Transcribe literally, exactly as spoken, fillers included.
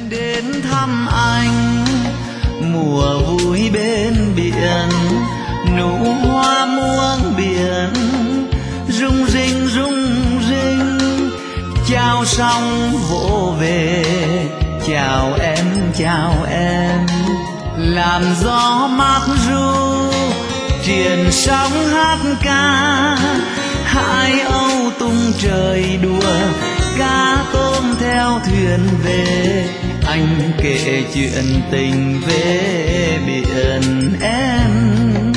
đến thăm anh, mùa vui bên biển, nụ hoa muông biển rung rinh rung rinh. Chào sóng vỗ về, chào em chào em, làm gió mát ru triền sóng hát ca. Hai âu tung trời đùa, cá tôm theo thuyền về, anh kể chuyện tình về biển em.